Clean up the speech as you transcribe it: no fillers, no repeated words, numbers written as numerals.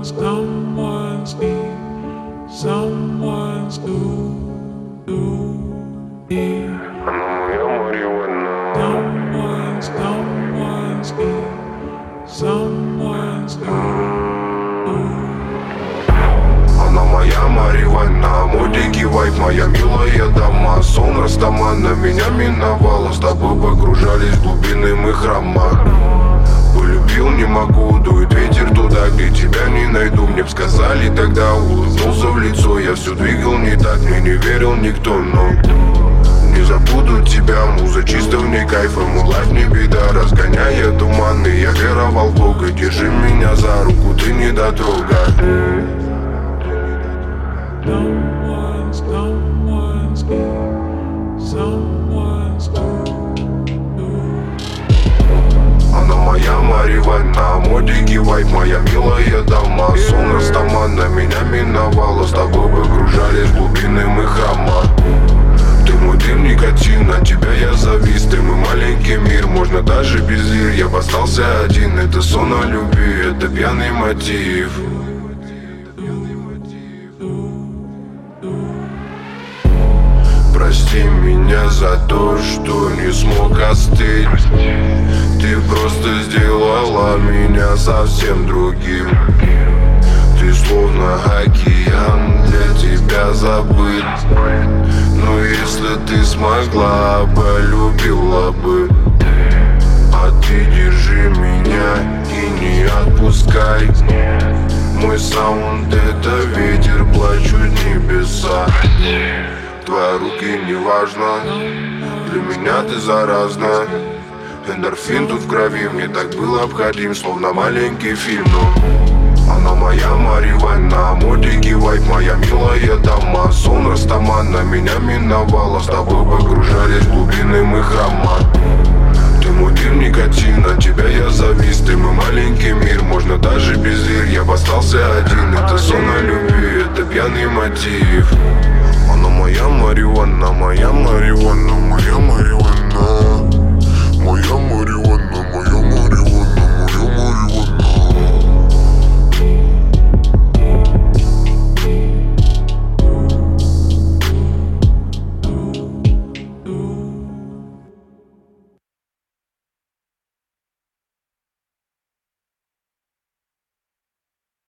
Someone's deep, someone's ooh. Она моя марихуана. Someone's deep, someone's Она моя марихуана, мой дикий вайб, моя милая дама. Сон растамана меня миновала, с тобой погружались в глубины мы храма. Полюбил, не могу, дует ветер туда, где тебя не найду. Мне б сказали тогда, улыбнулся в лицо. Я все двигал не так, мне не верил никто, но не забуду тебя, муза чисто в ней кайф. Мой лайф не беда, разгоняя туманы. Я веровал в Бога, держи меня за руку, ты не дотрога. Someone's deep, someone's Она моя марихуана, мой дикий вайб, моя милая дама. Сон растамана меня миновала, с тобой погружались в глубины мы храма. Ты мой дым никотина, тебя я завис. Ты мой маленький мир, можно даже без лир. Я б остался один, это сон о любви, это пьяный мотив. Прости меня за то, что не смог остыть. Ты просто сделала меня совсем другим. Ты словно океан, для тебя забыт. Но если ты смогла, полюбила бы. А ты держи меня и не отпускай. Мой саунд это ветер, плачут небеса. Твои руки не важно, для меня ты заразна. Эндорфин тут в крови, мне так был обходим, словно маленький фильм. Но она моя марихуана, мой дикий вайб, моя милая дама. Сон растамана меня миновала, с тобой погружались в глубины мы храма. Ты мой дым никотина, тебя я завис. Ты мой маленький мир, можно даже без лир. Я б остался один, это сон о любви, это пьяный мотив. Она моя марихуана, моя